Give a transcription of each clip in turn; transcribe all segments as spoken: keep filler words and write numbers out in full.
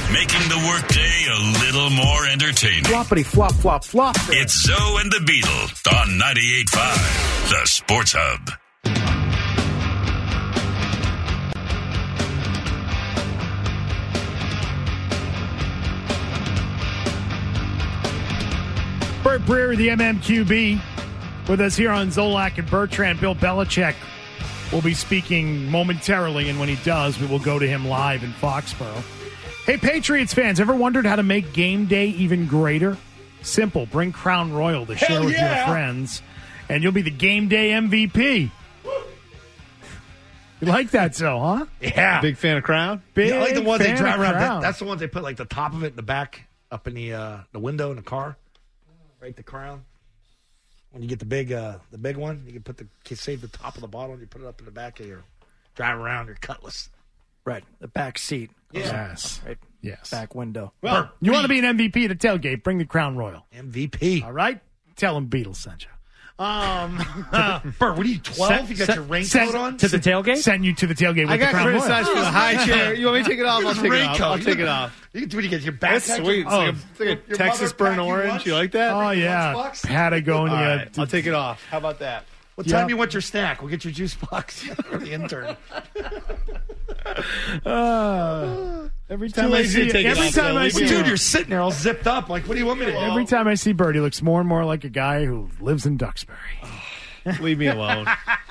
making the workday a little more entertaining. Floppity flop flop flop. It's Zoe and the Beetle on ninety-eight point five, the Sports Hub. Bert Breer, the M M Q B, with us here on Zolak and Bertrand. Bill Belichick will be speaking momentarily, and when he does, we will go to him live in Foxborough. Hey, Patriots fans, ever wondered how to make game day even greater? Simple. Bring Crown Royal to share Hell with yeah. your friends, and you'll be the game day M V P. You like that, so, huh? Yeah. Big fan of Crown? Big Yeah, I like the ones they fan drive of around. Crown. That, that's the ones they put like the top of it in the back, up in the uh, the window in the car. Right, the Crown. When you get the big uh, the big one, you can put the you save the top of the bottle and you put it up in the back of your drive around your Cutlass. Right, the back seat. Yes. Right, Yes. back window. Well, you want to be an M V P at a tailgate, bring the Crown Royal. M V P. All right? Tell him Beatles sent you. Um, Bert, what are you, twelve? You got your raincoat on? To the tailgate? Send you to the tailgate with I the got Crown Royal. criticized for the high chair. You want me to take it off? I'll take it off. Raincoat. I'll You take can- it off. You can do it. You get your back. That's sweet. It's like a, it's like a Your Texas mother burnt packed you orange. lunch? You like that? Oh, yeah. Lunchbox? Patagonia. All right, I'll take it off. How about that? What Yeah. time you want your snack? We'll get your juice box for the intern. Uh, every time I lazy see to take it every off, time though. I Leave see me Dude, alone. you're sitting there all zipped up. Like, what do you want me to do? every time I see Bird, he looks more and more like a guy who lives in Duxbury. Leave me alone.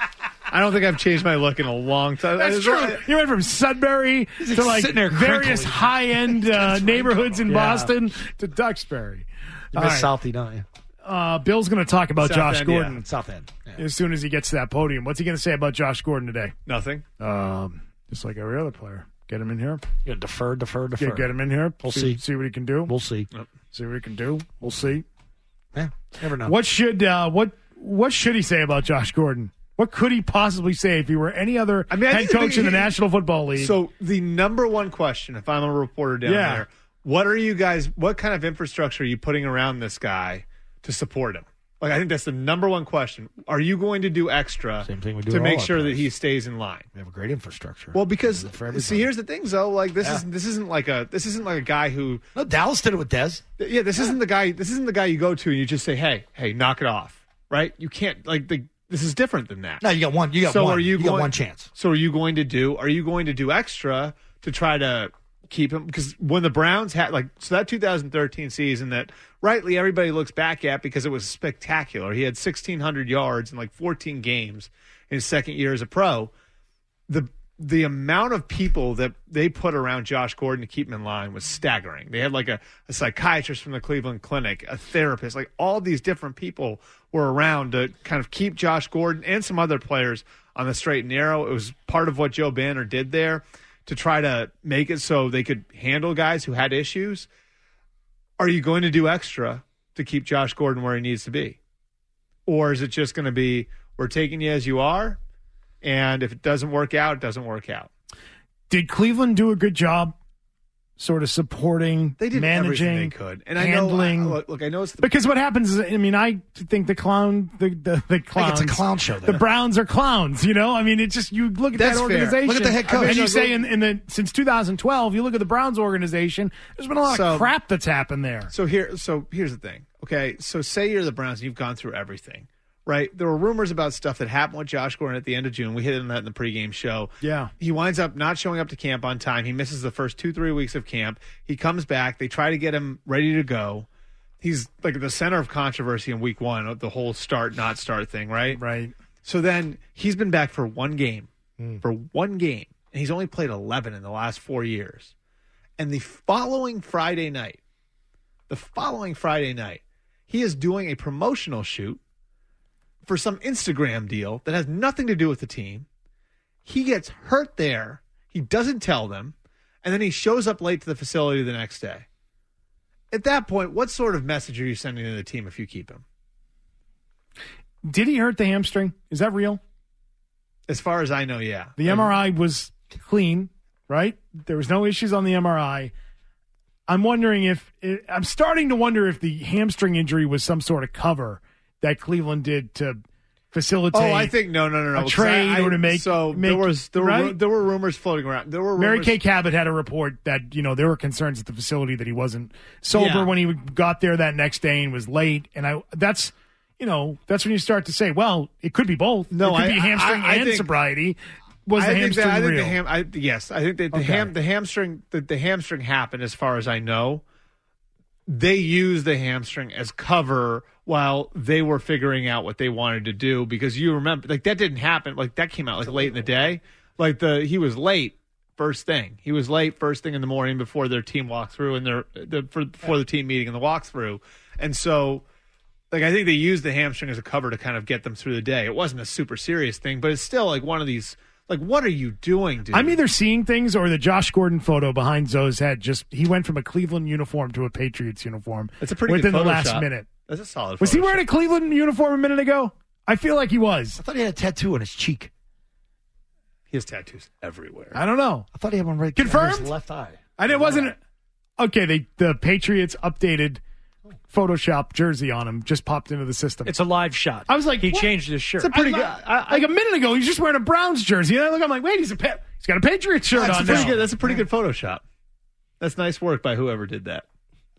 I don't think I've changed my look in a long time. That's It's true. right. You went from Sudbury like to like sitting there various crinkling. high-end uh, neighborhoods in Yeah. Boston to Duxbury. You All miss right. Southie, don't you? Uh, Bill's going to talk about South Josh End, Gordon yeah. South End. Yeah. as soon as he gets to that podium. What's he going to say about Josh Gordon today? Nothing. Um, just like every other player. Get him in here. You gotta defer, defer, defer. Get, get him in here. We'll see, see. See what he can do. We'll see. See what he can do. We'll see. Yeah, never know. What should uh, what what should he say about Josh Gordon? What could he possibly say if he were any other I mean, I head think the coach big- in the National Football League? So the number one question, if I'm a reporter down Yeah. there, what are you guys? What kind of infrastructure are you putting around this guy to support him? Like, I think that's the number one question. Are you going to do extra Same thing we do to with make all our sure that players. he stays in line? We have a great infrastructure. Well, because For everybody. see, here's the thing, though. Like this Yeah. is this isn't like a this isn't like a guy who no, Dallas did it with Dez. yeah this isn't the guy this isn't the guy you go to and you just say hey hey knock it off, right? You can't like the this is different than that. No, you got one. You got So one. are you got going- one chance. So are you going to do? Are you going to do extra to try to keep him? Because when the Browns had like so that two thousand thirteen season that rightly everybody looks back at because it was spectacular. He had sixteen hundred yards in like fourteen games in his second year as a pro. The the amount of people that they put around Josh Gordon to keep him in line was staggering. They had like a, a psychiatrist from the Cleveland Clinic, a therapist, like all these different people were around to kind of keep Josh Gordon and some other players on the straight and narrow. It was part of what Joe Banner did there to try to make it so they could handle guys who had issues. Are you going to do extra to keep Josh Gordon where he needs to be? Or is it just going to be, we're taking you as you are, and if it doesn't work out, it doesn't work out? Did Cleveland do a good job sort of supporting, They did managing, everything they could. And handling? I know, look, look, I know it's the, Because what happens is, I mean, I think the clown, the the, the clowns, it's a clown show there. The Browns are clowns, you know. I mean, it's just you look at That's that fair. organization. Look at the head coach. and you No, say go- in, in the since two thousand twelve, you look at the Browns organization. There's been a lot So- of crap that's happened there. So here, so here's the thing. Okay, so say you're the Browns and you've gone through everything, right? There were rumors about stuff that happened with Josh Gordon at the end of June. We hit on that in the pregame show. Yeah. He winds up not showing up to camp on time. He misses the first two, three weeks of camp. He comes back. They try to get him ready to go. He's like at the center of controversy in week one, the whole start, not start thing, right? Right. So then he's been back for one game, for one game, and he's only played eleven in the last four years. And the following Friday night, the following Friday night, he is doing a promotional shoot for some Instagram deal that has nothing to do with the team. He gets hurt there. He doesn't tell them. And then he shows up late to the facility the next day. At that point, what sort of message are you sending to the team if you keep him? Did he hurt the hamstring? Is that real? As far as I know, yeah. The M R I was clean, right? There was no issues on the M R I. I'm wondering if I'm starting to wonder if the hamstring injury was some sort of cover that Cleveland did to facilitate. Oh, I think no, no, no, no. a 'cause trade I, I, or to make- So make- there was there were right? there were rumors floating around. There were Mary rumors, Kay Cabot had a report that, you know, there were concerns at the facility that he wasn't sober Yeah. when he got there that next day and was late. And I that's, you know, that's when you start to say, well, it could be both. No, it could I- be hamstring I- I and think- sobriety. Was the I think hamstring that, I think real? the ham. I, yes, I think that the Okay. ham the hamstring the, the hamstring happened. As far as I know, they used the hamstring as cover while they were figuring out what they wanted to do. Because you remember, like that didn't happen. Like that came out like late in the day. Like the he was late first thing. He was late first thing in the morning before their team walked through and their the for, before the team meeting and the walkthrough. And so, like I think they used the hamstring as a cover to kind of get them through the day. It wasn't a super serious thing, but it's still like one of these. Like, what are you doing, dude? I'm either seeing things or the Josh Gordon photo behind Zoe's head. Just he went from a Cleveland uniform to a Patriots uniform. It's a pretty within good the last Photoshop. minute. That's a solid. Was he Photoshop. wearing a Cleveland uniform a minute ago? I feel like he was. I thought he had a tattoo on his cheek. He has tattoos everywhere. I don't know. I thought he had one right Confirmed? on his left eye. And it wasn't okay. They the Patriots updated Photoshop jersey on him. Just popped into the system. It's a live shot. I was like, he what? changed his shirt. It's a pretty I- good. I, I, like a minute ago, he's just wearing a Browns jersey. And I look, I'm like, wait, he's a pa- he's got a Patriots shirt that's on pretty now. good. That's a pretty good Photoshop. That's nice work by whoever did that.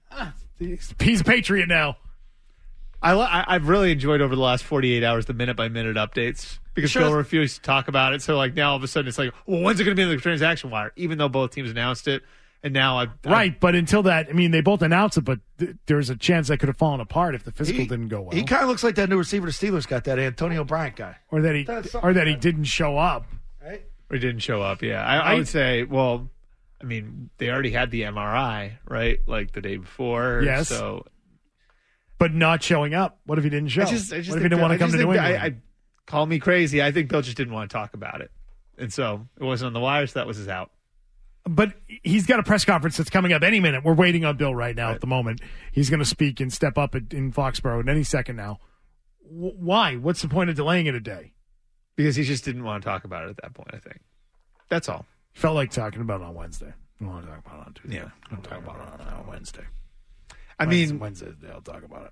He's a Patriot now. I, li- I I've really enjoyed over the last forty-eight hours the minute by minute updates because Sure. Bill refused to talk about it. So like now all of a sudden it's like, well, when's it going to be in the transaction wire? Even though both teams announced it, and now I Right, but until that, I mean, they both announced it, but th- there's a chance that could have fallen apart if the physical He- didn't go well, He kind of looks like that new receiver the Steelers got, that Antonio Bryant guy. or that he That's something or that he like didn't show up. Right? He didn't show up. Yeah, I, I Right? would say. Well, I mean, they already had the M R I right, like the day before. Yes. So But not showing up. What if he didn't show? I just, I just what if think he didn't that- want I to come just to New think England? that I, I call me crazy. I think Bill just didn't want to talk about it, and so it wasn't on the wire. So that was his out. But he's got a press conference that's coming up any minute. We're waiting on Bill right now Right. at the moment. He's going to speak and step up at, in Foxborough at any second now. W- why? What's the point of delaying it a day? Because he just didn't want to talk about it at that point. I think that's all. Felt like talking about it on Wednesday. We want to talk about it on Tuesday. Yeah. We'll talk about it on uh, Wednesday. I Wednesday, mean, Wednesday, I'll talk about it.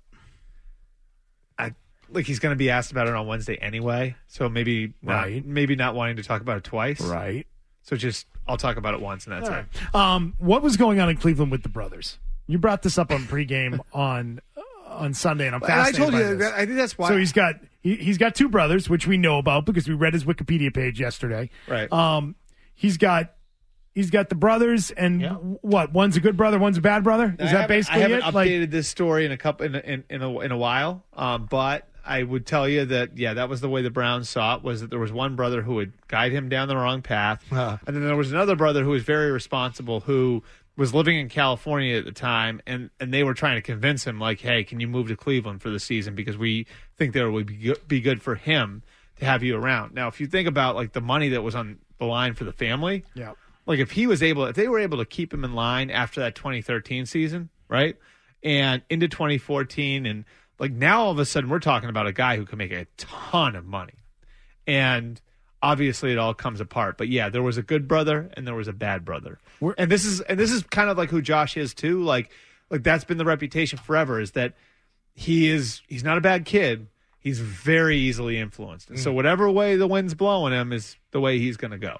I like he's going to be asked about it on Wednesday anyway. So maybe not, Right. maybe not wanting to talk about it twice. Right. So just I'll talk about it once and that's it. Um, what was going on in Cleveland with the brothers? You brought this up on pregame on uh, on Sunday, and I'm And I fascinated told by you this. that I think that's why. So he's got he, he's got two brothers, which we know about because we read his Wikipedia page yesterday. Right. Um, he's got he's got the brothers, and Yeah. what? One's a good brother, one's a bad brother. Is I that haven't- basically I haven't it? updated this story in a couple in a, in, in a in a while, um, but I would tell you that yeah, that was the way the Browns saw it. Was that there was one brother who would guide him down the wrong path, Uh. and then there was another brother who was very responsible who was living in California at the time, and and they were trying to convince him like, hey, can you move to Cleveland for the season because we think that it would be good, be good for him to have you around. Now, if you think about like the money that was on the line for the family, yeah. like if he was able, if they were able to keep him in line after that twenty thirteen season, right, and into twenty fourteen, and like now all of a sudden we're talking about a guy who can make a ton of money, and obviously it all comes apart. But yeah, there was a good brother and there was a bad brother, We're- and this is and this is kind of like who Josh is too. Like like that's been the reputation forever is that he is he's not a bad kid. He's very easily influenced, and so whatever way the wind's blowing him is the way he's going to go.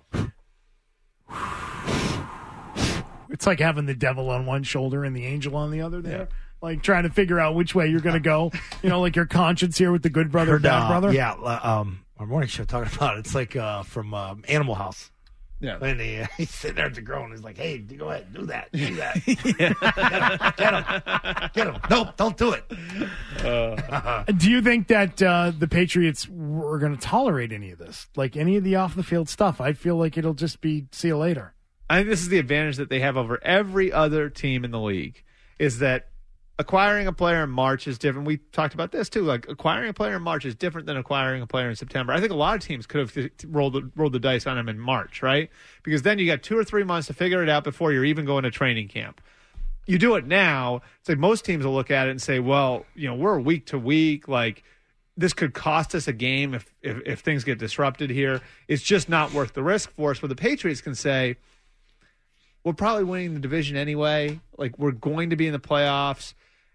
It's like having the devil on one shoulder and the angel on the other there. Like trying to figure out which way you're going to go. You know, like your conscience here with the good brother, Heard, bad uh, brother. Yeah, uh, um, our morning show talking about it. It's like uh, from um, Animal House. Yeah. And he, uh, he's sitting there at the girl and he's like, hey, go ahead, do that, do that. Get him, get him. Nope, don't do it. Do you think that uh, the Patriots were going to tolerate any of this? Like any of the off the field stuff? I feel like it'll just be see you later. I think this is the advantage that they have over every other team in the league is that acquiring a player in March is different. We talked about this too. Like acquiring a player in March is different than acquiring a player in September. I think a lot of teams could have t- t- rolled the, rolled the dice on him in March, right? Because then you got two or three months to figure it out before you're even going to training camp. You do it now. It's like most teams will look at it and say, well, you know, we're week to week. Like this could cost us a game if, if, if things get disrupted here. It's just not worth the risk for us. Where the Patriots can say, we're probably winning the division anyway. Like we're going to be in the playoffs.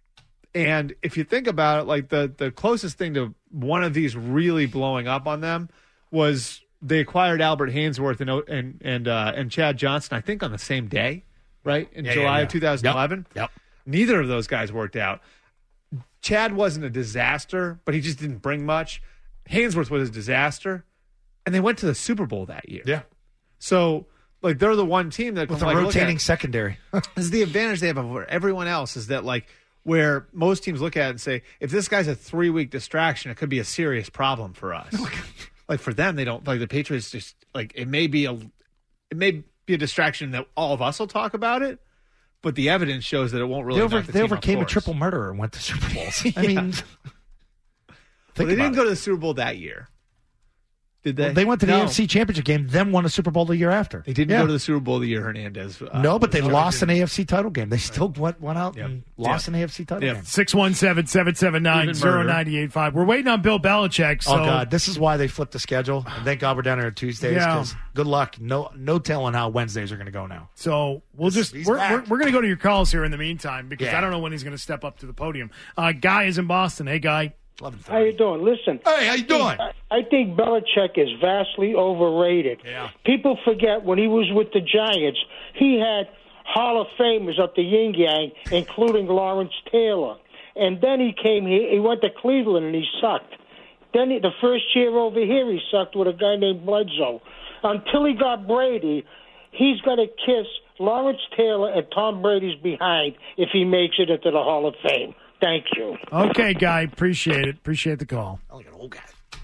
And if you think about it, like the, the closest thing to one of these really blowing up on them was they acquired Albert Hainsworth and and and, uh, and Chad Johnson, I think, on the same day, right? In yeah, July yeah, yeah. of two thousand eleven. Yep. yep. Neither of those guys worked out. Chad wasn't a disaster, but he just didn't bring much. Hainsworth was a disaster, and they went to the Super Bowl that year. Yeah. So, like, they're the one team that With can, a like, rotating look at, secondary. this is the advantage they have over everyone else is that, like, where most teams look at it and say, if this guy's a three-week distraction, it could be a serious problem for us. Like, for them, they don't, like, the Patriots just, like, it may be a, it may be a distraction that all of us will talk about it, but the evidence shows that it won't really They, over, knock the they team off overcame a course. triple murderer and went to Super Bowls. I Yeah. mean, Well, think they about didn't it. go to the Super Bowl that year. Did they? Well, they went to the No. A F C Championship game, then won a Super Bowl the year after. They didn't Yeah. go to the Super Bowl the year Hernandez. Uh, No, but they was lost started. an A F C title game. They still went, went out Yep. and lost Yep. an A F C title Yep. game. six one seven, seven seven nine, Even zero murder. nine eight five. We're waiting on Bill Belichick. So Oh, God. This is why they flipped the schedule. And thank God we're down here on Tuesdays. Yeah. 'Cause good luck. No no telling how Wednesdays are going to go now. So we'll just He's we're, back. we're, we're going to go to your calls here in the meantime because Yeah. I don't know when he's going to step up to the podium. Uh, Guy is in Boston. Hey, Guy. How you doing? Listen. Hey, how you doing? I, I think Belichick is vastly overrated. Yeah. People forget when he was with the Giants, he had Hall of Famers up the yin yang, including Lawrence Taylor. And then he came here. He went to Cleveland and he sucked. Then he, the first year over here, he sucked with a guy named Bledsoe. Until he got Brady, he's got to kiss Lawrence Taylor and Tom Brady's behind if he makes it into the Hall of Fame. Thank you. Okay, Guy. Appreciate it. Appreciate the call. I like an old guy.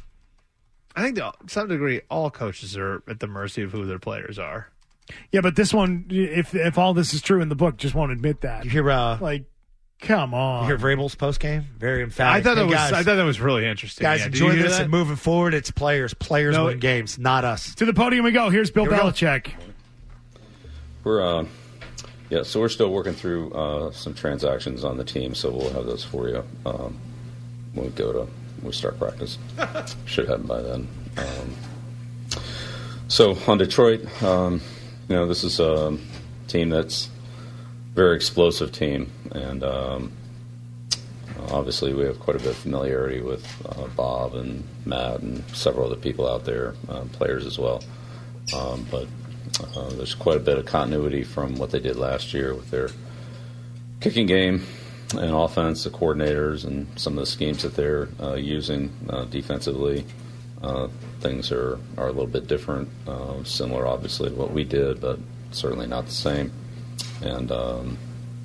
I think to some degree, all coaches are at the mercy of who their players are. Yeah, but this one, if if all this is true in the book, just won't admit that. You hear, uh, Like, come on. you hear Vrabel's post game? Very emphatic. I thought Hey, that was guys, I thought that was really interesting. guys, Yeah, did enjoy you hear this that? and moving forward. It's players. Players No, win games, not us. To the podium we go. Here's Bill Here we go. Belichick. We're uh, yeah, so we're still working through uh, some transactions on the team, so we'll have those for you um, when we go to when we start practice. Should happen by then. Um, so on Detroit, um, you know, this is a team that's a very explosive team, and um, obviously we have quite a bit of familiarity with uh, Bob and Matt and several other people out there, uh, players as well. Um, but Uh, there's quite a bit of continuity from what they did last year with their kicking game and offense, the coordinators, and some of the schemes that they're uh, using uh, defensively. Uh, things are, are a little bit different, uh, similar obviously to what we did, but certainly not the same. And um,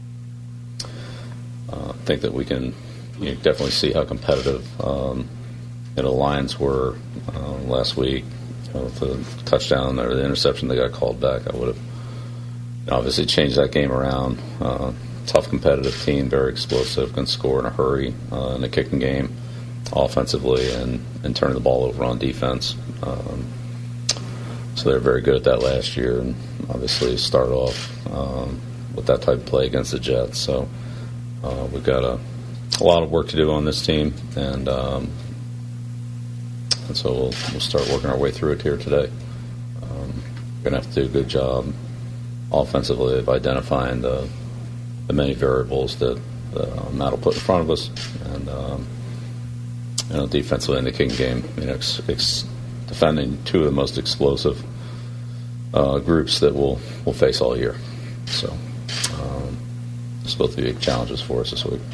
uh, I think that we can you know, definitely see how competitive um, you know, the Lions were uh, last week. With the touchdown or the interception that got called back, I would have obviously changed that game around. Uh, tough, competitive team, very explosive, can score in a hurry uh, in the kicking game, offensively, and, and turning the ball over on defense. Um, so they're very good at that last year, and obviously started off um, with that type of play against the Jets. So uh, we've got a, a lot of work to do on this team, and um, And so we'll, we'll start working our way through it here today. Um, we're going to have to do a good job offensively of identifying the, the many variables that uh, Matt will put in front of us. And, um, you know, defensively in the kicking game, you know, ex, ex, defending two of the most explosive uh, groups that we'll, we'll face all year. So um, it's both big challenges for us this week.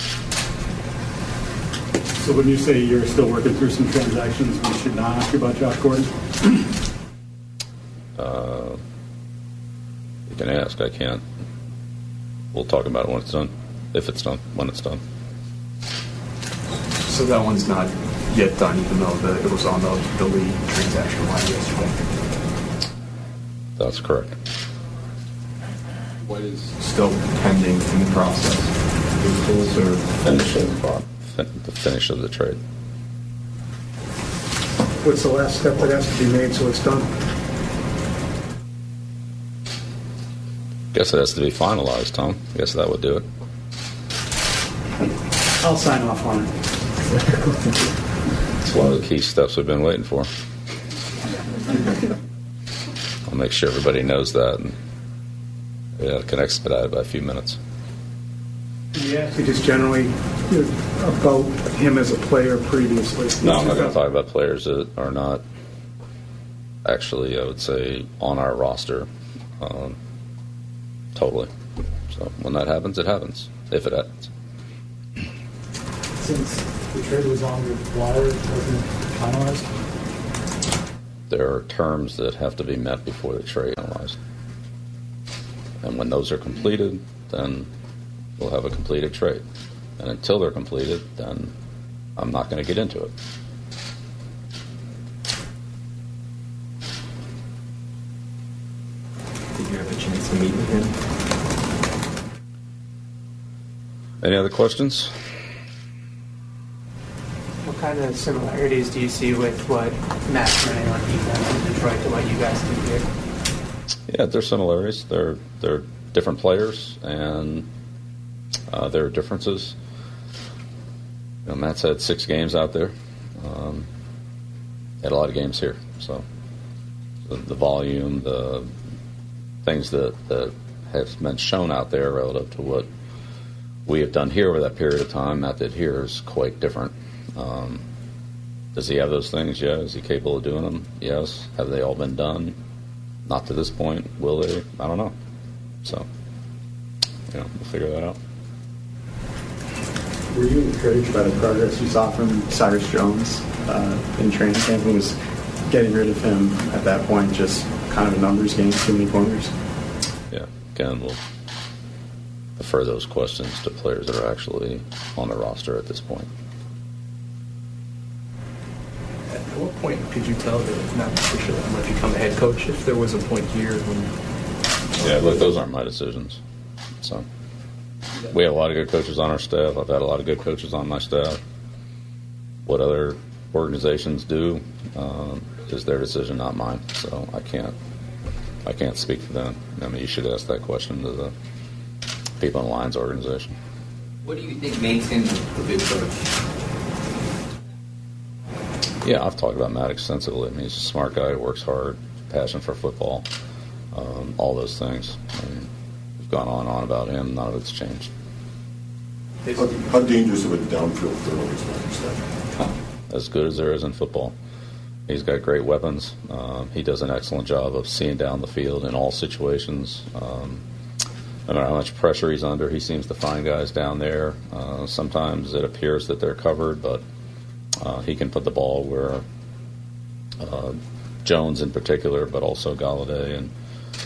So when you say you're still working through some transactions, we should not ask you about Josh Gordon? Uh, you can ask. I can't. We'll talk about it when it's done. If it's done. When it's done. So that one's not yet done, even though the, it was on the, the lead transaction line yesterday? That's correct. What is still pending in the process? Legals or Finish of the, pro- fin- the finish of the trade. What's the last step that has to be made so it's done? Guess it has to be finalized, Tom. Guess that would do it. I'll sign off on it. It's one of the key steps we've been waiting for. I'll make sure everybody knows that, and yeah, can expedite it by a few minutes. Can you ask you just generally you know, about him as a player previously? No, I'm not going to talk about players that are not actually, I would say, on our roster. Um, totally. So when that happens, it happens. If it happens. Since the trade was on the wire, wasn't finalized? There are terms that have to be met before the trade is finalized. And when those are completed, then we'll have a completed trade. And until they're completed, then I'm not going to get into it. Did you have a chance to meet with him? Any other questions? What kind of similarities do you see with what Matt's running on defense in Detroit to what you guys do here? Yeah, there's similarities. They're they're different players, and uh, there are differences. You know, Matt's had six games out there. Um, had a lot of games here, so the, the volume, the things that that have been shown out there relative to what we have done here over that period of time, Matt did here, is quite different. Um, does he have those things? Yeah. Is he capable of doing them? Yes. Have they all been done? Not to this point. Will they? I don't know. So, you know, we'll figure that out. Were you encouraged by the progress you saw from Cyrus Jones uh, in training camp? And was getting rid of him at that point just kind of a numbers game, too many corners? Yeah. Again, we'll defer those questions to players that are actually on the roster at this point. At what point could you tell that not officially I'm going to become a head coach? If there was a point here when... Yeah, look, those aren't my decisions. So we have a lot of good coaches on our staff. I've had a lot of good coaches on my staff. What other organizations do um, is their decision, not mine. So I can't I can't speak for them. I mean, you should ask that question to the people in the Lions organization. What do you think makes him a good coach? Yeah, I've talked about Matt extensively. I mean, he's a smart guy, works hard, passion for football, um, all those things. I mean, we've gone on and on about him. None of it's changed. How, how dangerous of a downfield throw is Matthew Stafford? As good as there is in football. He's got great weapons. Um, he does an excellent job of seeing down the field in all situations. Um, I don't know how much pressure he's under. He seems to find guys down there. Uh, sometimes it appears that they're covered, but uh, he can put the ball where uh, Jones in particular, but also Galladay, and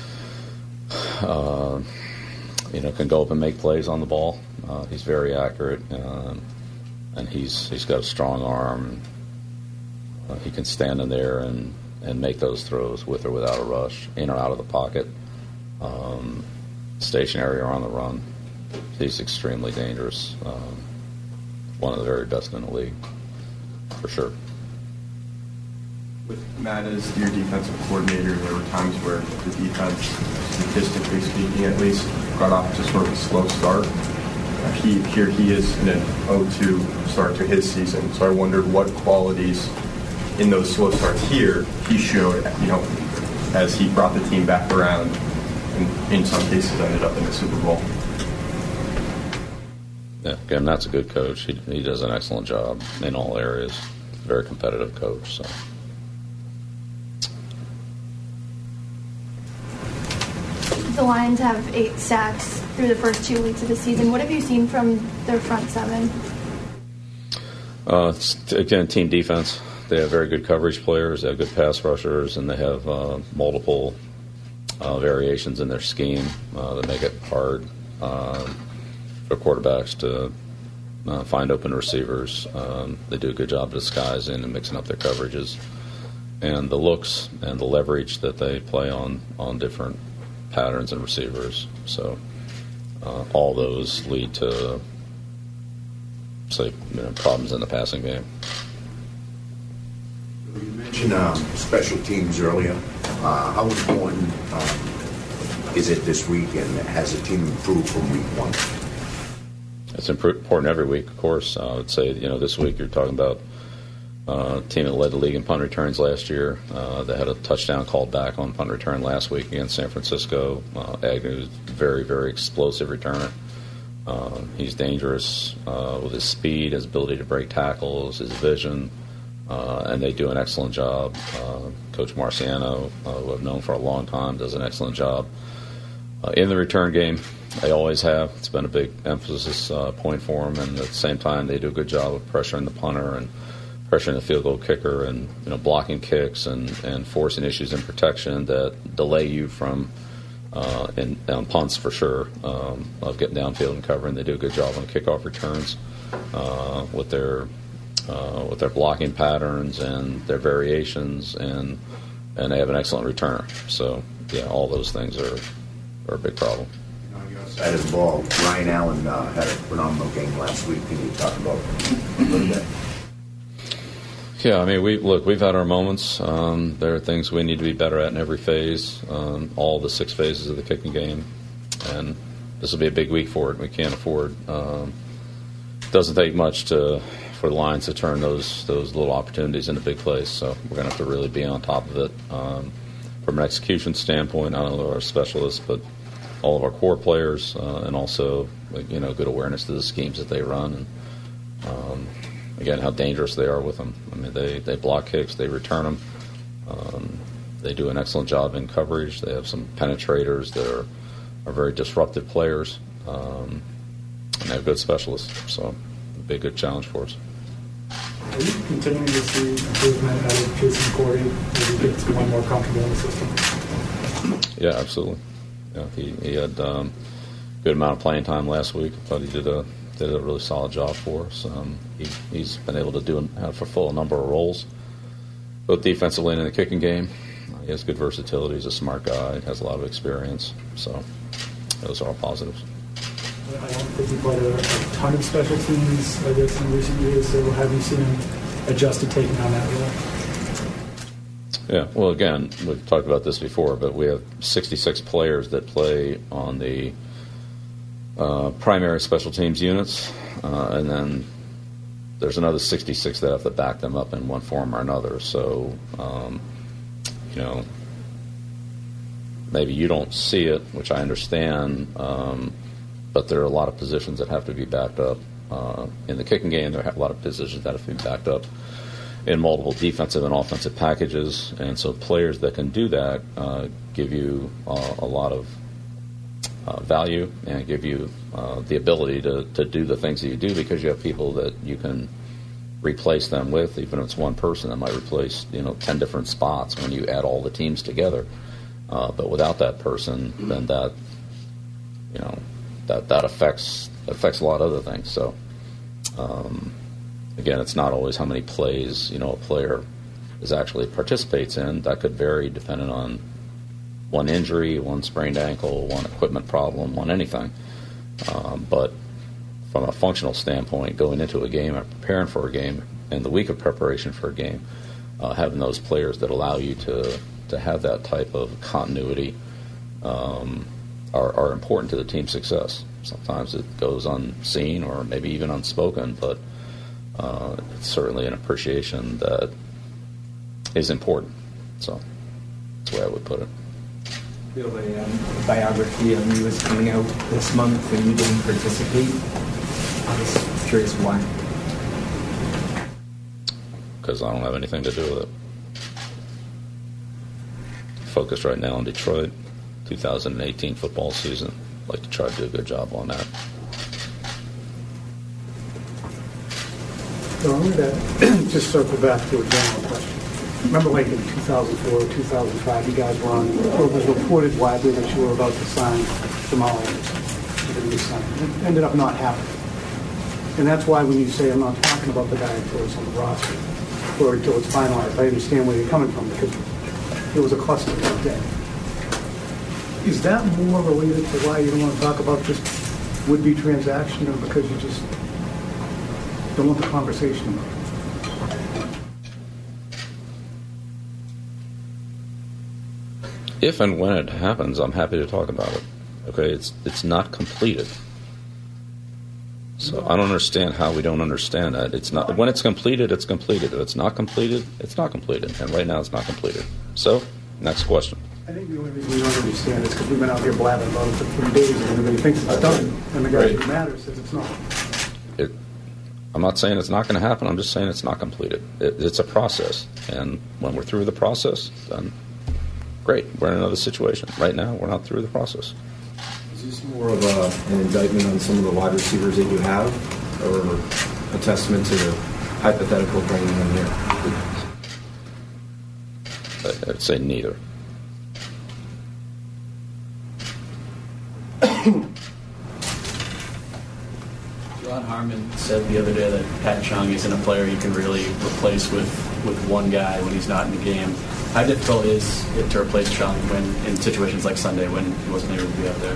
uh, you know, can go up and make plays on the ball. Uh, he's very accurate, um, and he's he's got a strong arm. Uh, he can stand in there and, and make those throws with or without a rush, in or out of the pocket, um, stationary or on the run. He's extremely dangerous. Um, one of the very best in the league, for sure. With Matt as your defensive coordinator, there were times where the defense, statistically speaking at least, got off to sort of a slow start. Uh, he, here he is in an oh two start to his season, so I wondered what qualities in those slow starts here he showed, you know, as he brought the team back around and in some cases ended up in the Super Bowl. Yeah, again, that's a good coach. He, he does an excellent job in all areas. Very competitive coach, so. The Lions have eight sacks through the first two weeks of the season. What have you seen from their front seven? Uh, it's, again, team defense. They have very good coverage players. They have good pass rushers, and they have uh, multiple uh, variations in their scheme uh, that make it hard uh, for quarterbacks to uh, find open receivers. Um, they do a good job disguising and mixing up their coverages, and the looks and the leverage that they play on on different patterns and receivers. So uh, all those lead to, say, you know, problems in the passing game. You mentioned um, special teams earlier. Uh, how important um, is it this week, and has the team improved from week one? It's important every week, of course. Uh, I would say, you know, this week you're talking about uh, a team that led the league in punt returns last year. Uh, they had a touchdown called back on punt return last week against San Francisco. Uh, Agnew is a very, very explosive returner. Uh, he's dangerous uh, with his speed, his ability to break tackles, his vision, uh, and they do an excellent job. Uh, Coach Marciano, uh, who I've known for a long time, does an excellent job uh, in the return game. They always have. It's been a big emphasis uh, point for them, and at the same time, they do a good job of pressuring the punter and pressuring the field goal kicker, and you know blocking kicks and, and forcing issues in protection that delay you from uh, in, on punts for sure um, of getting downfield and covering. They do a good job on kickoff returns uh, with their uh, with their blocking patterns and their variations, and and they have an excellent returner. So yeah, all those things are are a big problem. Side of the ball, Ryan Allen uh, had a phenomenal game last week. Can you talk about a little bit? Yeah, I mean, we look. We've had our moments. Um, there are things we need to be better at in every phase, um, all the six phases of the kicking game, and this will be a big week for it. We can't afford. Um, doesn't take much to for the Lions to turn those those little opportunities into big plays. So we're going to have to really be on top of it um, from an execution standpoint. Not only our specialists, but all of our core players, uh, and also you know good awareness to the schemes that they run, and um, again how dangerous they are with them. I mean they, they block kicks, they return them, um, they do an excellent job in coverage. They have some penetrators that are, are very disruptive players, um, and they have good specialists. So it'll be a good challenge for us. Are you continuing to see improvement out of Jason Corey as he gets more and more comfortable in the system? Yeah, absolutely. Yeah, he, he had um, a good amount of playing time last week. I thought he did a did a really solid job for us. Um, he, he's been able to do uh, fulfill a number of roles, both defensively and in the kicking game. Uh, he has good versatility. He's a smart guy. Has a lot of experience. So those are all positives. I don't think he played a, a ton of special teams, I guess, in recent years. So have you seen him adjust to taking on that role? Yeah, well, again, we've talked about this before, but we have sixty-six players that play on the uh, primary special teams units, uh, and then there's another sixty-six that have to back them up in one form or another. So, um, you know, maybe you don't see it, which I understand, um, but there are a lot of positions that have to be backed up. Uh, in the kicking game, there are a lot of positions that have to be backed up in multiple defensive and offensive packages, and so players that can do that uh, give you uh, a lot of uh, value and give you uh, the ability to, to do the things that you do because you have people that you can replace them with, even if it's one person that might replace you know ten different spots when you add all the teams together. Uh, but without that person, then that you know that that affects affects a lot of other things. So. Um, Again, it's not always how many plays you know a player is actually participates in. That could vary depending on one injury, one sprained ankle, one equipment problem, one anything. Um, but from a functional standpoint, going into a game or preparing for a game, and the week of preparation for a game, uh, having those players that allow you to to have that type of continuity um, are, are important to the team's success. Sometimes it goes unseen or maybe even unspoken, but Uh, it's certainly an appreciation that is important. So that's the way I would put it. We have a um, biography on you is coming out this month, and you didn't participate. I was curious why. Because I don't have anything to do with it. Focused right now on Detroit, two thousand eighteen football season. I'd like to try to do a good job on that. So I'm going to just circle back to a general question. Remember, like in two thousand four, two thousand five, you guys were on, or it was reported widely that you were about to sign Jamal Anderson. You didn't sign. It ended up not happening. And that's why when you say I'm not talking about the guy until it's on the roster or until it's finalized, I understand where you're coming from because it was a cluster that day. Is that more related to why you don't want to talk about this would-be transaction, or because you just don't want the conversation about it? If and when it happens, I'm happy to talk about it. Okay, it's it's not completed. So I don't understand how we don't understand that. It's not when it's completed, it's completed. If it's not completed, it's not completed. And right now it's not completed. So, next question. I think the only reason we don't understand is because we've been out here blabbing about it for three days and everybody thinks it's done. And the guy who matters says it's not. It, I'm not saying it's not going to happen. I'm just saying it's not completed. It, it's a process. And when we're through the process, then great. We're in another situation. Right now, we're not through the process. Is this more of a, an indictment on some of the wide receivers that you have, or a testament to the hypothetical bringing them here? I'd say neither. Ron Harmon said the other day that Pat Chung isn't a player you can really replace with, with one guy when he's not in the game. How difficult is it to replace Chung when in situations like Sunday when he wasn't able to be out there?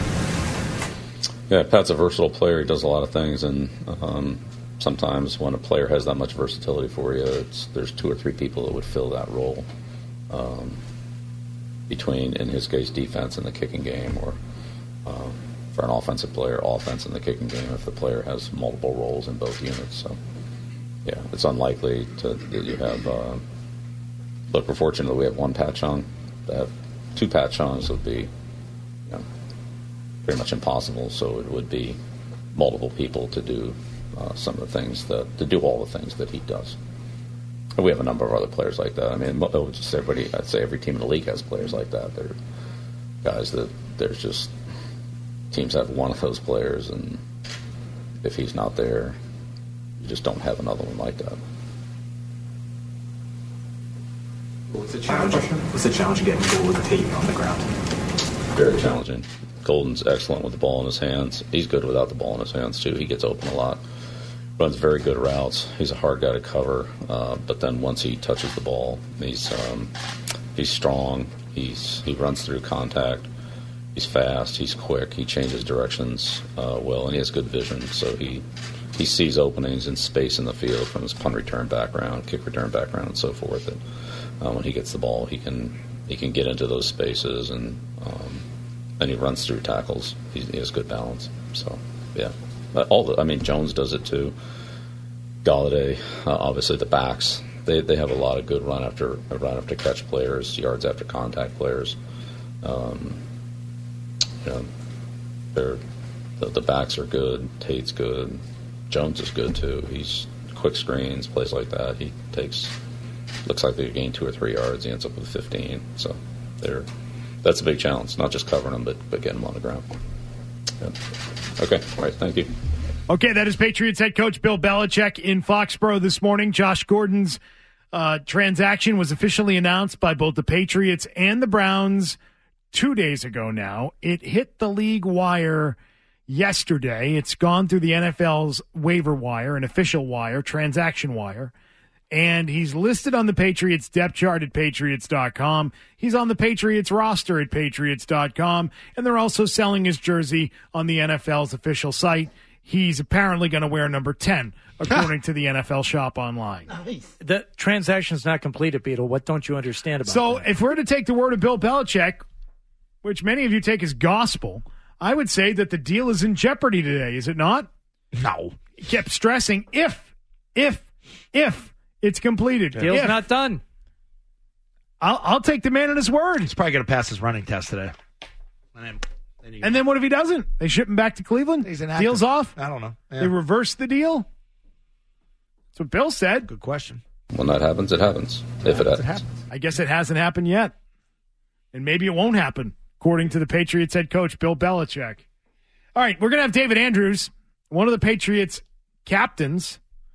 Yeah, Pat's a versatile player. He does a lot of things, and um, sometimes when a player has that much versatility for you, it's, there's two or three people that would fill that role um, between, in his case, defense and the kicking game, or um, for an offensive player, offense in the kicking game if the player has multiple roles in both units. So, yeah, it's unlikely to, that you have. Uh, look, we're fortunate that we have one Pat Chung. To have two Pat Chungs would be, you know, pretty much impossible. So it would be multiple people to do uh, some of the things that to do all the things that he does. And we have a number of other players like that. I mean, just everybody. I'd say every team in the league has players like that. They're guys that there's just. Teams have one of those players, and if he's not there, you just don't have another one like that. What's the challenge? What's the challenge of getting Golden Tate on the ground? Very challenging. Golden's excellent with the ball in his hands. He's good without the ball in his hands, too. He gets open a lot. Runs very good routes. He's a hard guy to cover, uh, but then once he touches the ball, he's um, he's strong. He's he runs through contact. He's fast, he's quick, he changes directions uh, well, and he has good vision. So he he sees openings and space in the field from his punt return background, kick return background, and so forth. And uh, when he gets the ball, he can he can get into those spaces, and um, and he runs through tackles. He, he has good balance. So yeah, uh, all the I mean Jones does it too. Galladay, uh, obviously the backs, they they have a lot of good run after run after catch players, yards after contact players. Um, You know, they're, the, the backs are good. Tate's good. Jones is good too. He's quick screens, plays like that. He takes looks like they gain two or three yards. He ends up with fifteen. So they're that's a big challenge. Not just covering them, but but getting them on the ground. Yeah. Okay, all right. Thank you. Okay, that is Patriots head coach Bill Belichick in Foxborough this morning. Josh Gordon's uh, transaction was officially announced by both the Patriots and the Browns two days ago now. It hit the league wire yesterday. It's gone through the N F L's waiver wire, an official wire, transaction wire. And he's listed on the Patriots depth chart at Patriots dot com. He's on the Patriots roster at Patriots dot com. And they're also selling his jersey on the N F L's official site. He's apparently going to wear number ten, according to the N F L shop online. Nice. The transaction's not completed, Beetle. What don't you understand about So that? if we're to take the word of Bill Belichick, which many of you take as gospel, I would say that the deal is in jeopardy today, is it not? No. He kept stressing if, if, if it's completed. Deal's if. not done. I'll, I'll take the man at his word. He's probably going to pass his running test today. And then, then, and then what if he doesn't? They ship him back to Cleveland? He's inactive. Deal's off? I don't know. Yeah. They reverse the deal? That's what Bill said. Good question. When that happens, it happens. If it happens. It happens. I guess it hasn't happened yet. And maybe it won't happen, according to the Patriots head coach, Bill Belichick. All right, we're going to have David Andrews, one of the Patriots captains,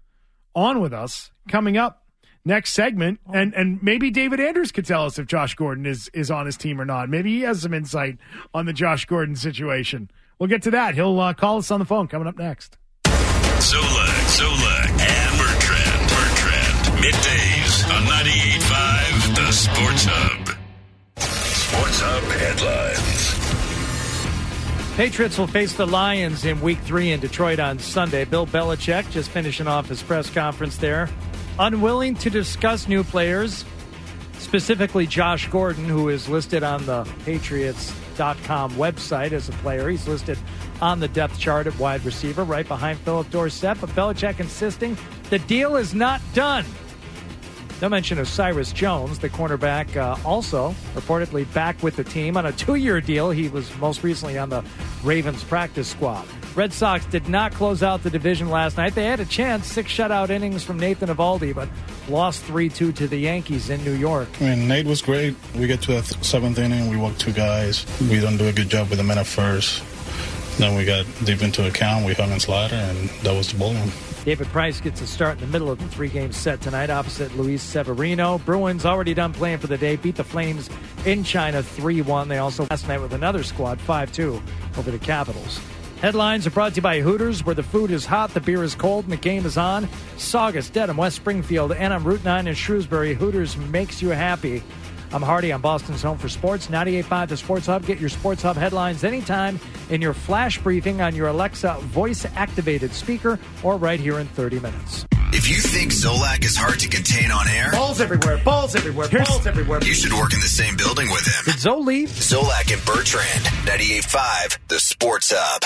on with us coming up next segment. And and maybe David Andrews could tell us if Josh Gordon is, is on his team or not. Maybe he has some insight on the Josh Gordon situation. We'll get to that. He'll uh, call us on the phone coming up next. Solak, Solak, and Bertrand. Bertrand. Middays on ninety-eight point five, The Sports Hub. Sports Hub headlines. Patriots will face the Lions in week three in Detroit on Sunday. Bill Belichick just finishing off his press conference there. Unwilling to discuss new players, specifically Josh Gordon, who is listed on the Patriots dot com website as a player. He's listed on the depth chart at wide receiver, right behind Philip Dorsett. But Belichick insisting the deal is not done. No mention of Cyrus Jones, the cornerback, uh, also reportedly back with the team on a two-year deal. He was most recently on the Ravens practice squad. Red Sox did not close out the division last night. They had a chance, six shutout innings from Nathan Eovaldi, but lost three two to the Yankees in New York. I mean, Nate was great. We get to the seventh inning, we walk two guys. We don't do a good job with the men at first. Then we got deep into a count, we hung on slider, and that was the ball game. David Price gets a start in the middle of the three-game set tonight opposite Luis Severino. Bruins already done playing for the day, beat the Flames in China three one. They also last night with another squad, five two, over the Capitals. Headlines are brought to you by Hooters, where the food is hot, the beer is cold, and the game is on. Saugus, Dedham, West Springfield, and on Route nine in Shrewsbury, Hooters makes you happy. I'm Hardy on Boston's Home for Sports, ninety-eight point five The Sports Hub. Get your Sports Hub headlines anytime in your flash briefing on your Alexa voice-activated speaker or right here in thirty minutes. If you think Zolak is hard to contain on air, balls everywhere, balls everywhere, balls everywhere. You should work in the same building with him. Did Zoe leave? Zolak and Bertrand, ninety-eight point five The Sports Hub.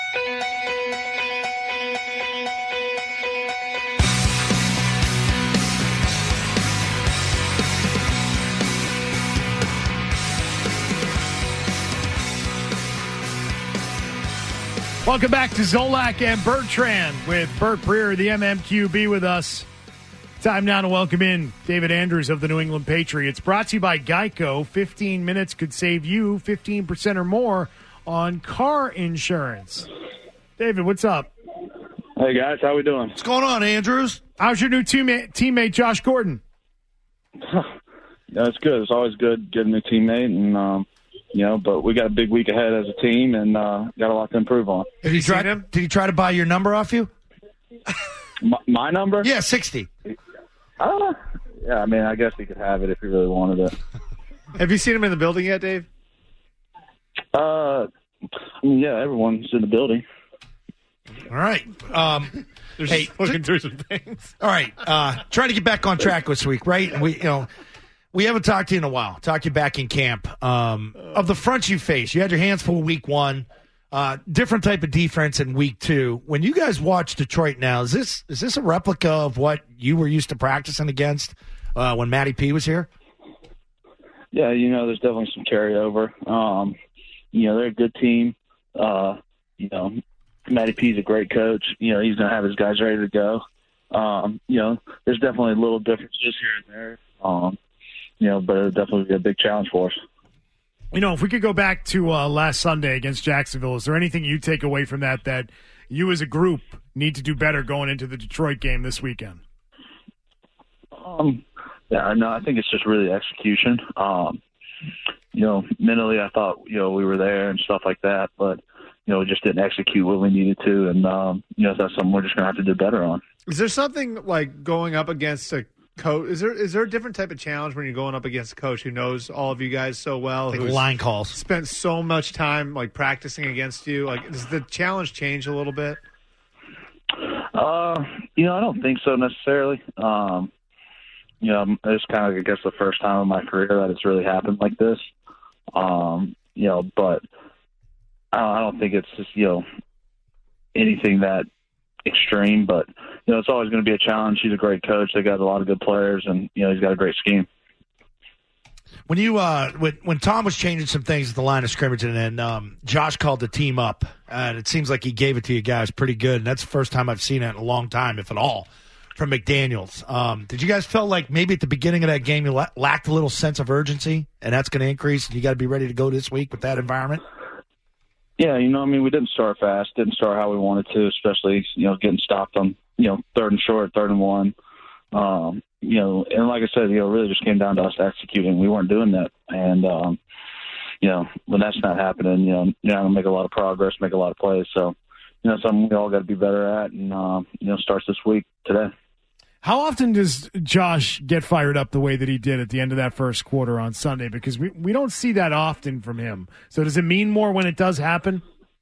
Welcome back to Zolak and Bertrand with Bert Breer, the M M Q B, with us. Time now to welcome in David Andrews of the New England Patriots. Brought to you by Geico. fifteen minutes could save you fifteen percent or more on car insurance. David, what's up? Hey, guys. How we doing? What's going on, Andrews? How's your new teammate, teammate Josh Gordon? Yeah, it's good. It's always good getting a new teammate, and um, you know, but we got a big week ahead as a team, and uh, got a lot to improve on. Have you tried him? Did he try to buy your number off you? my, my number? Yeah, sixty. Uh, yeah, I mean, I guess he could have it if he really wanted it. Have you seen him in the building yet, Dave? Uh, I mean, yeah, everyone's in the building. All right. Um, They're hey, just looking through some things. All right. Uh, trying to get back on track this week, right? We, you know, we haven't talked to you in a while. Talked to you back in camp. Um, of the fronts you faced, you had your hands full week one. Uh, different type of defense in week two. When you guys watch Detroit now, is this is this a replica of what you were used to practicing against uh, when Matty P was here? Yeah, you know, there's definitely some carryover. Um, you know, they're a good team. Uh, you know, Matty P's a great coach. You know, he's going to have his guys ready to go. Um, you know, there's definitely little differences here and there. Um, you know, but it'll definitely be a big challenge for us. You know, if we could go back to uh, last Sunday against Jacksonville, is there anything you take away from that that you as a group need to do better going into the Detroit game this weekend? Um, yeah, no, I think it's just really execution. Um, you know, mentally, I thought, you know, we were there and stuff like that, but, you know, we just didn't execute what we needed to. And, um, you know, that's something we're just going to have to do better on. Is there something like going up against a coach? Is there is there a different type of challenge when you're going up against a coach who knows all of you guys so well? Like who's line calls. Spent so much time like practicing against you. Like, does the challenge change a little bit? Uh, you know, I don't think so necessarily. Um, you know, it's kind of, I guess, the first time in my career that it's really happened like this. Um, you know, but I don't, I don't think it's just, you know, anything that extreme, but, you know, it's always going to be a challenge. He's a great coach. They got a lot of good players, and, you know, he's got a great scheme. When you uh, when, when Tom was changing some things at the line of scrimmage, and then um, Josh called the team up, and it seems like he gave it to you guys pretty good, and that's the first time I've seen it in a long time, if at all, from McDaniels. Um, did you guys feel like maybe at the beginning of that game you la- lacked a little sense of urgency, and that's going to increase, and you got to be ready to go this week with that environment? Yeah, you know, I mean, we didn't start fast, didn't start how we wanted to, especially, you know, getting stopped on, you know, third and short, third and one. Um, you know, and like I said, you know, it really just came down to us executing. We weren't doing that. And, um, you know, when that's not happening, you know, you're not going to make a lot of progress, make a lot of plays. So, you know, something we all got to be better at, and, um, you know, starts this week today. How often does Josh get fired up the way that he did at the end of that first quarter on Sunday? Because we, we don't see that often from him. So does it mean more when it does happen?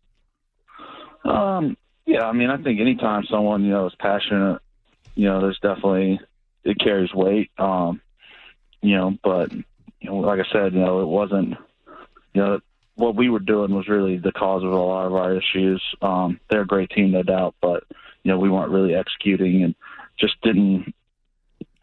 Um, yeah, I mean, I think anytime someone, you know, is passionate, you know, there's definitely, it carries weight. Um, you know, but, you know, like I said, you know, it wasn't, you know, what we were doing was really the cause of a lot of our issues. Um, they're a great team, no doubt, but, you know, we weren't really executing and just didn't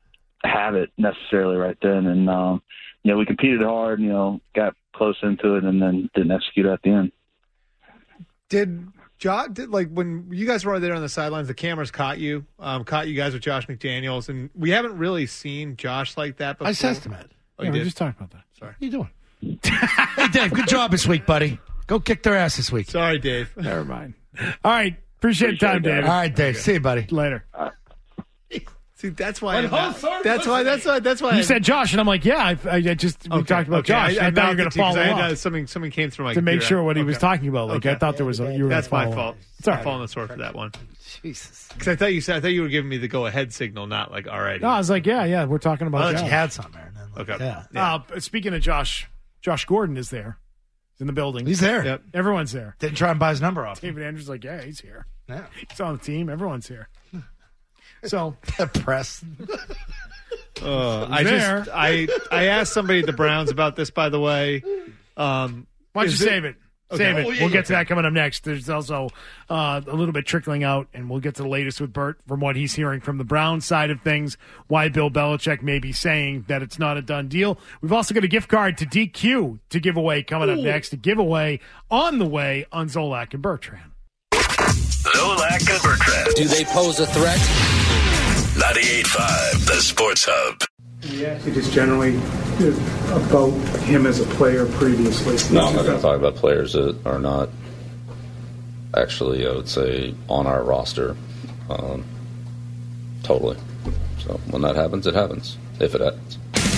have it necessarily right then. And, um, you know, we competed hard, you know, got close into it and then didn't execute at the end. Did Josh, did, like when you guys were there on the sidelines, the cameras caught you, um, caught you guys with Josh McDaniels, and we haven't really seen Josh like that before. I assessed him at. Oh, Yeah, you we did? just talked about that. Sorry. What are you doing? Hey, Dave, good job this week, buddy. Go kick their ass this week. Sorry, Dave. Never mind. All right. Appreciate, the time, David. All right, Dave. See you, buddy. Later. See, that's why. What I'm whole not- third that's why. That's why. That's why. You I- said Josh, and I'm like, yeah, I, I just we Okay, talked about okay. Josh. I, I, I thought you were going mouthed to it you 'cause follow I had, up uh, something. Something came through my to make computer. sure what he was Okay. talking about. Like Okay. I thought there was a, you were That's gonna my follow fault. up. It's all I'm right. falling the sword for that one. Jesus. Because I thought you said I thought you were giving me the go ahead signal, not like already. No, I was like, yeah, yeah, we're talking about Well, Josh. you had some there. And then, like, Okay. Yeah. Uh, speaking of Josh, Josh Gordon is there. He's in the building. He's there. Yep. Everyone's there. Didn't try and buy his number off. David Andrews is like, yeah, he's here. Yeah. He's on the team. Everyone's here. So press. Uh, I there. just I I asked somebody at the Browns about this, by the way. Um, Why don't you is it- save it? Okay. Save it. Oh, yeah, we'll yeah, get to okay. that coming up next. There's also uh, a little bit trickling out, and we'll get to the latest with Bert from what he's hearing from the Browns side of things, why Bill Belichick may be saying that it's not a done deal. We've also got a gift card to D Q to give away coming up next. A giveaway on the way on Zolak and Bertrand. Zolak and Bertrand. Do they pose a threat? ninety-eight point five, the Sports Hub. We actually just generally uh, about him as a player previously. No, I'm not going to talk about players that are not actually, I would say, on our roster. Um, totally. So when that happens, it happens. If it happens.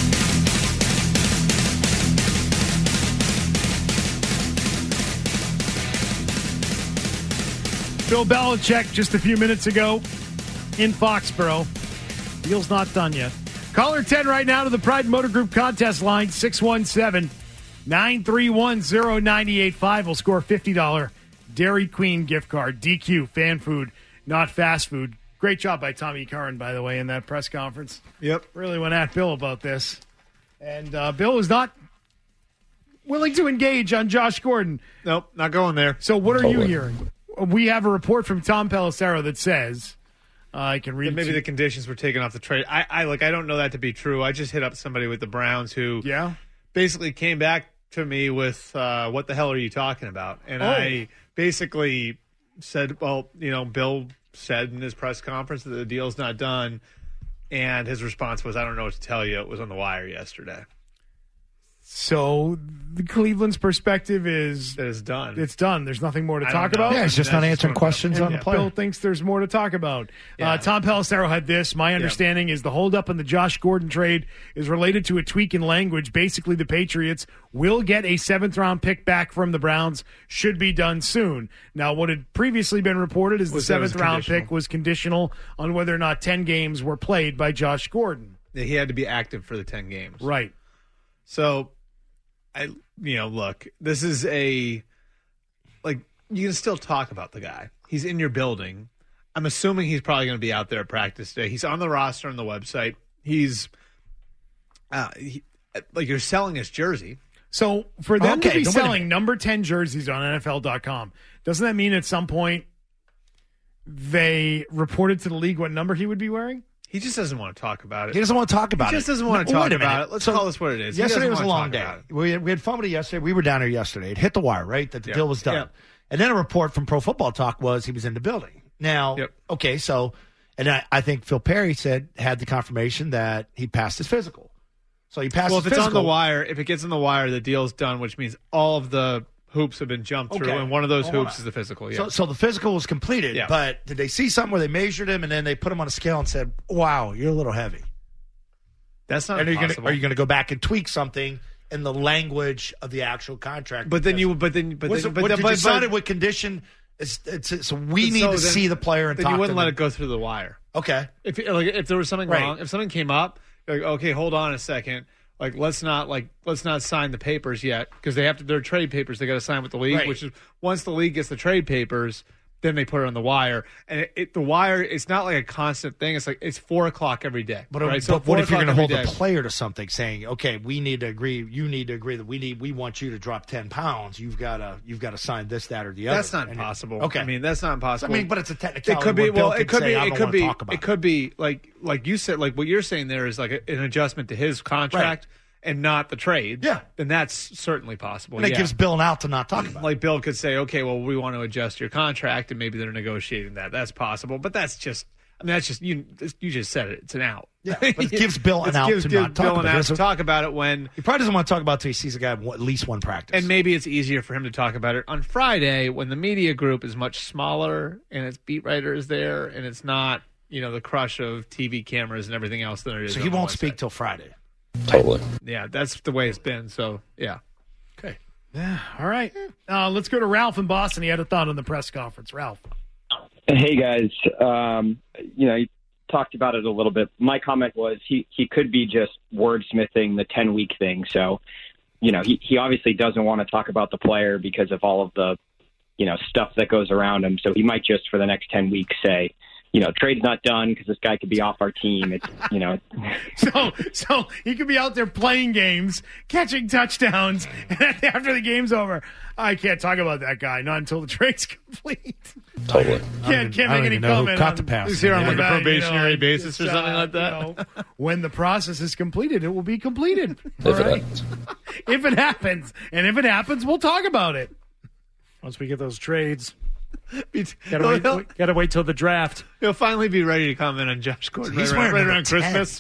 Bill Belichick just a few minutes ago in Foxborough. Deal's not done yet. Caller ten right now to the Pride Motor Group contest line, six one seven, nine three one, zero nine eight five. Will score a fifty dollars Dairy Queen gift card. D Q, fan food, not fast food. Great job by Tommy Curran, by the way, in that press conference. Yep. Really went at Bill about this. And uh, Bill was not willing to engage on Josh Gordon. Nope, not going there. So what are Totally. you hearing? We have a report from Tom Pelissero that says, uh, I can read That it maybe to the you. conditions were taken off the trade. I, I like. I don't know that to be true. I just hit up somebody with the Browns who, yeah, basically came back to me with, uh, "What the hell are you talking about?" And Oh. I basically said, "Well, you know, Bill said in his press conference that the deal's not done," and his response was, "I don't know what to tell you. It was on the wire yesterday." So the Cleveland's perspective is that it's done. It's done. There's nothing more to I talk don't know. about. Yeah, he's just not answering questions And on the player. Bill thinks there's more to talk about. Yeah. Uh, Tom Pelissero had this. My understanding is the holdup in the Josh Gordon trade is related to a tweak in language. Basically, the Patriots will get a seventh round pick back from the Browns. Should be done soon. Now, what had previously been reported is the Was that it was seventh round conditional. pick was conditional on whether or not ten games were played by Josh Gordon. He had to be active for the ten games. Right. So, I you know, look, this is a like you can still talk about the guy. He's in your building. I'm assuming he's probably going to be out there at practice today. He's on the roster on the website. He's uh, he, like you're selling his jersey. So for them Okay, to be no, wait a selling minute. number ten jerseys on N F L dot com, doesn't that mean at some point they reported to the league what number he would be wearing? He just doesn't want to talk about it. He doesn't want to talk about it. He just doesn't want to No, talk wait a about minute. it. Let's So, call this what it is. He Yesterday doesn't was a want to long talk day. about it. We had, we had fun with it yesterday. We were down here yesterday. It hit the wire, right? That the Yep. deal was done. Yep. And then a report from Pro Football Talk was he was in the building. Now, okay, so, and I, I think Phil Perry said, had the confirmation that he passed his physical. So he passed Well, his if it's physical. on the wire, if it gets on the wire, the deal's done, which means all of the hoops have been jumped through, Okay. and one of those Well, hold hoops on. is the physical. Yeah. So, so the physical was completed, Yeah. but did they see something where they measured him and then they put him on a scale and said, wow, you're a little heavy? That's not And are you gonna- impossible. Are you going to go back and tweak something in the language of the actual contract? But then you, but then, but Was then, it- but what then, did but, you sign but- it with condition? It's, it's, it's, so we but need so to then- see the player and then talk you to wouldn't them. let it go through the wire. Okay. If like if there was something Right. wrong, if something came up, like okay, hold on a second, like let's not like let's not sign the papers yet because they have to. They're trade papers they got to sign with the league. Right. Which is once the league gets the trade papers, then they put it on the wire. And it, it, the wire, it's not like a constant thing. It's like it's four o'clock every day. But, right? but so what if you're going to hold day. a player to something, saying, "Okay, we need to agree. You need to agree that we need. We want you to drop ten pounds. You've got to. You've got to sign this, that, or the other." That's not And impossible. It, okay, I mean that's not impossible. I mean, but it's a technicality. It could be. where Bill Well, it could say, be. I It don't could wanna be. talk about It could be like like you said. Like what you're saying there is like a, an adjustment to his contract. Right. And not the trade. Yeah. Then that's certainly possible. And it yeah. gives Bill an out to not talk about it. Like Bill could say, okay, well, we want to adjust your contract, and maybe they're negotiating that. That's possible. But that's just, I mean, that's just, you You just said it. It's an out. Yeah, but it gives Bill an It out gives, to gives not talk Bill about an it. out to talk about it when. He probably doesn't want to talk about it until he sees a guy at least one practice. And maybe it's easier for him to talk about it on Friday when the media group is much smaller and its beat writer is there, and it's not, you know, the crush of T V cameras and everything else that it is. So he won't speak till Friday. Totally. Yeah, that's the way it's been. So, yeah. Okay. Yeah. All right. Uh, let's go to Ralph in Boston. He had a thought on the press conference. Ralph. Hey, guys. Um, you know, you talked about it a little bit. My comment was he, he could be just wordsmithing the ten-week thing. So, you know, he, he obviously doesn't want to talk about the player because of all of the, you know, stuff that goes around him. So he might just, for the next ten weeks, say, you know, trade's not done because this guy could be off our team. It's, you know. so so he could be out there playing games, catching touchdowns, and then after the game's over, I can't talk about that guy, not until the trade's complete. Totally. Can't, can't make any comment caught on, the pass. He's here on like a about, probationary you know, basis or just, something uh, like that. You know, when the process is completed, it will be completed. If All it right? happens. If it happens. And if it happens, we'll talk about it. Once we get those trades. Gotta wait, wait, gotta wait till the draft. He'll finally be ready to comment on Josh Gordon He's right around, wearing right around number Christmas.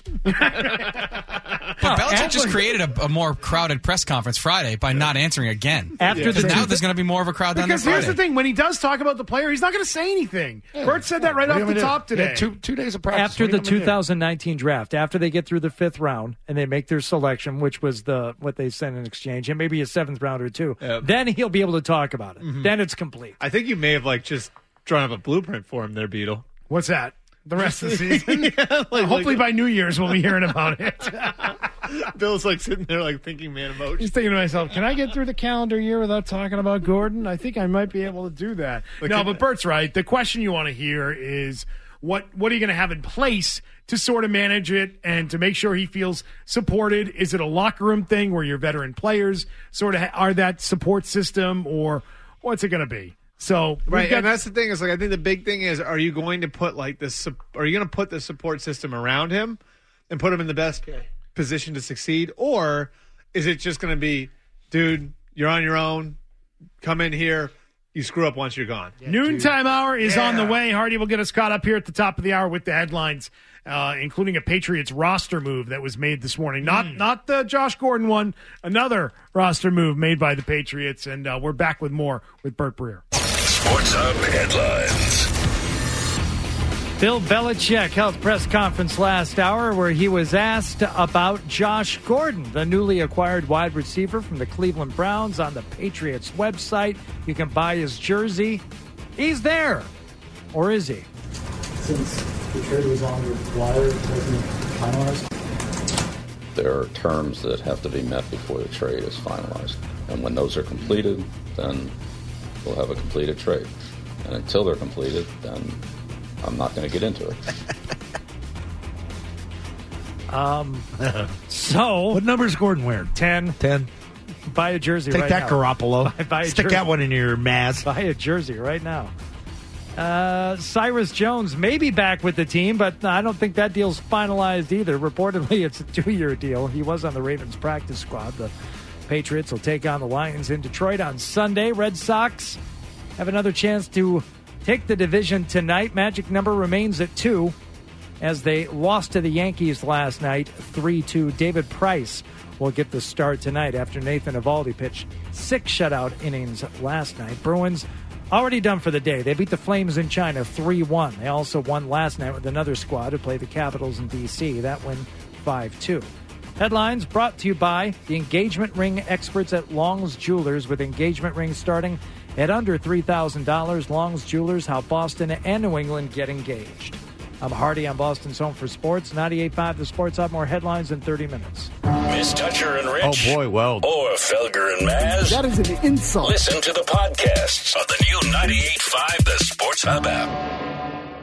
But Belichick just created a, a more crowded press conference Friday by not answering again. After Because the now two- there's going to be more of a crowd down there Because here's Friday. the thing: when he does talk about the player, he's not going to say anything. Bert said that right What do off you the want top me to do? today. Yeah, two two days of practice. After What do the you want me to two do? thousand nineteen draft, after they get through the fifth round and they make their selection, which was the what they sent in exchange, and maybe a seventh rounder too, Yep. then he'll be able to talk about it. Mhm. Then it's complete. I think you may have like just drawn up a blueprint for him there, Beetle. What's that? The rest of the season? Yeah, like- Hopefully like- by New Year's we'll be hearing about it. Bill's like sitting there like thinking man emoji. Just thinking to myself, can I get through the calendar year without talking about Gordon? I think I might be able to do that. Look no, at but that. Bert's right. The question you want to hear is what what are you going to have in place to sort of manage it and to make sure he feels supported? Is it a locker room thing where your veteran players sort of ha- are that support system, or what's it going to be? So we've Right, got- and that's the thing is like I think the big thing is are you going to put like this sup- are you going to put the support system around him and put him in the best position to succeed, or is it just going to be, dude, you're on your own, come in here, you screw up once you're gone. Noontime hour is Yeah. on the way. Hardy will get us caught up here at the top of the hour with the headlines, uh, including a Patriots roster move that was made this morning. Not not the Josh Gordon one, another roster move made by the Patriots. And uh, we're back with more with Bert Breer. Sports Hub headlines. Bill Belichick held press conference last hour where he was asked about Josh Gordon, the newly acquired wide receiver from the Cleveland Browns. On the Patriots website, you can buy his jersey. He's there. Or is he? Since the trade was on the wire, it wasn't finalized. There are terms that have to be met before the trade is finalized. And when those are completed, then we'll have a completed trade. And until they're completed, then I'm not going to get into it. Um, so. What number is Gordon wearing? ten. ten. Buy a jersey Take right that, now. Garoppolo. Buy, buy a Stick jersey. that one in your Maz. Buy a jersey right now. Uh, Cyrus Jones may be back with the team, but I don't think that deal's finalized either. Reportedly, it's a two-year deal. He was on the Ravens practice squad. The Patriots will take on the Lions in Detroit on Sunday. Red Sox have another chance to take the division tonight. Magic number remains at two as they lost to the Yankees last night, three two. David Price will get the start tonight after Nathan Eovaldi pitched six shutout innings last night. Bruins already done for the day. They beat the Flames in China three one. They also won last night with another squad to play the Capitals in D C. That win five two. Headlines brought to you by the engagement ring experts at Long's Jewelers, with engagement rings starting at under three thousand dollars. Long's Jewelers, how Boston and New England get engaged. I'm Hardy on Boston's Home for Sports. ninety-eight point five The Sports Hub. More headlines in thirty minutes. Miss Toucher and Rich. Oh, boy, well. Or Felger and Maz. That is an insult. Listen to the podcasts of the new ninety-eight point five The Sports Hub app.